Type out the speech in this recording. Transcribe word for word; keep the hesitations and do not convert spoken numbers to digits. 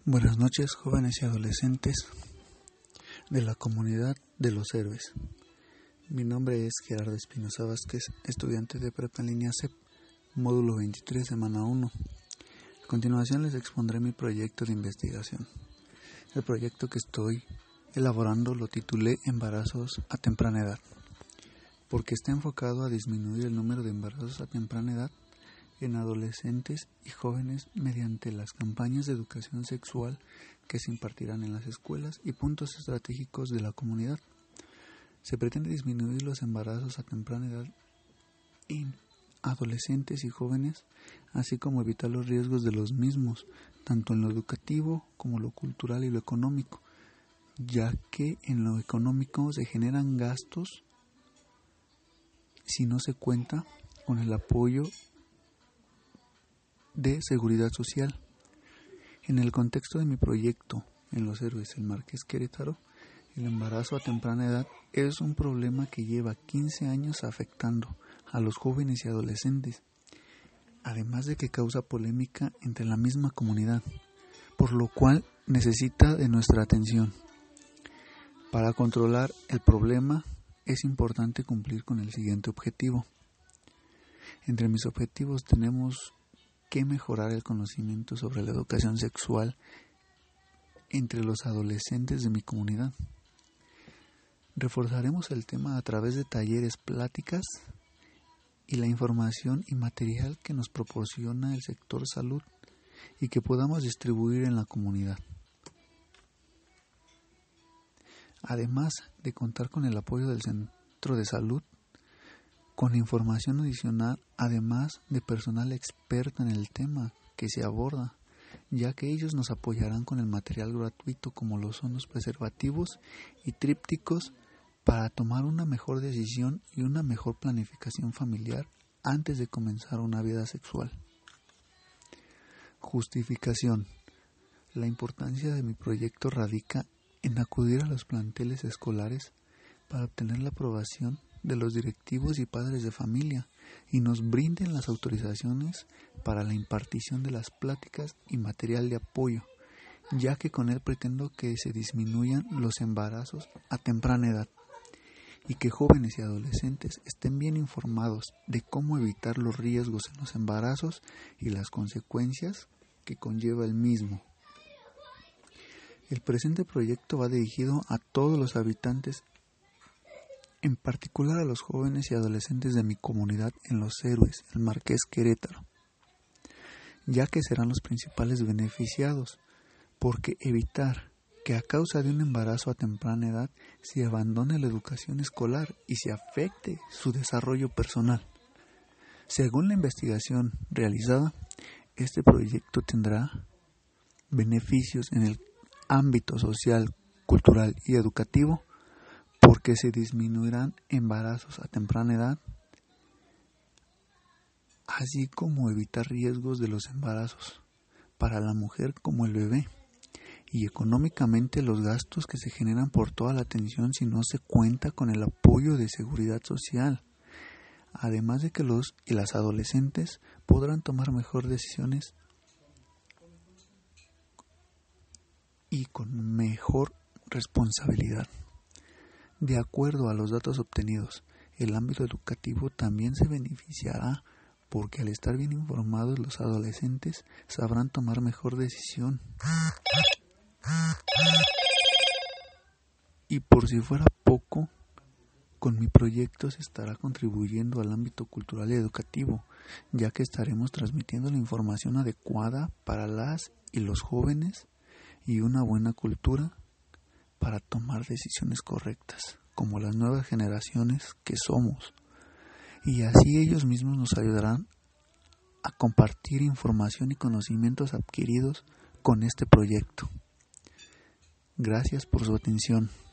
Buenas noches, jóvenes y adolescentes de la comunidad de los héroes. Mi nombre es Gerardo Espinosa Vázquez, estudiante de prepa en línea C E P, módulo veintitrés, semana uno. A continuación les expondré mi proyecto de investigación. El proyecto que estoy elaborando lo titulé Embarazos a temprana edad, porque está enfocado a disminuir el número de embarazos a temprana edad en adolescentes y jóvenes mediante las campañas de educación sexual que se impartirán en las escuelas y puntos estratégicos de la comunidad. Se pretende disminuir los embarazos a temprana edad en adolescentes y jóvenes, así como evitar los riesgos de los mismos, tanto en lo educativo como lo cultural y lo económico, ya que en lo económico se generan gastos si no se cuenta con el apoyo de seguridad social. En el contexto de mi proyecto en Los Héroes, el Marqués Querétaro, el embarazo a temprana edad es un problema que lleva quince años afectando a los jóvenes y adolescentes, además de que causa polémica entre la misma comunidad, por lo cual necesita de nuestra atención. Para controlar el problema es importante cumplir con el siguiente objetivo. Entre mis objetivos tenemos que mejorar el conocimiento sobre la educación sexual entre los adolescentes de mi comunidad. Reforzaremos el tema a través de talleres, pláticas y la información y material que nos proporciona el sector salud y que podamos distribuir en la comunidad. Además de contar con el apoyo del centro de salud, con información adicional, además de personal experto en el tema que se aborda, ya que ellos nos apoyarán con el material gratuito como lo son los preservativos y trípticos para tomar una mejor decisión y una mejor planificación familiar antes de comenzar una vida sexual. Justificación. La importancia de mi proyecto radica en acudir a los planteles escolares para obtener la aprobación de los directivos y padres de familia y nos brinden las autorizaciones para la impartición de las pláticas y material de apoyo, ya que con él pretendo que se disminuyan los embarazos a temprana edad y que jóvenes y adolescentes estén bien informados de cómo evitar los riesgos en los embarazos y las consecuencias que conlleva el mismo. El presente proyecto va dirigido a todos los habitantes, en particular a los jóvenes y adolescentes de mi comunidad en Los Héroes, el Marqués Querétaro, ya que serán los principales beneficiados, porque evitar que a causa de un embarazo a temprana edad se abandone la educación escolar y se afecte su desarrollo personal. Según la investigación realizada, este proyecto tendrá beneficios en el ámbito social, cultural y educativo, porque se disminuirán embarazos a temprana edad, así como evitar riesgos de los embarazos para la mujer como el bebé, y económicamente los gastos que se generan por toda la atención si no se cuenta con el apoyo de seguridad social, además de que los y las adolescentes podrán tomar mejores decisiones y con mejor responsabilidad. De acuerdo a los datos obtenidos, el ámbito educativo también se beneficiará porque al estar bien informados los adolescentes sabrán tomar mejor decisión. Y por si fuera poco, con mi proyecto se estará contribuyendo al ámbito cultural y educativo, ya que estaremos transmitiendo la información adecuada para las y los jóvenes y una buena cultura para tomar decisiones correctas, como las nuevas generaciones que somos, y así ellos mismos nos ayudarán a compartir información y conocimientos adquiridos con este proyecto. Gracias por su atención.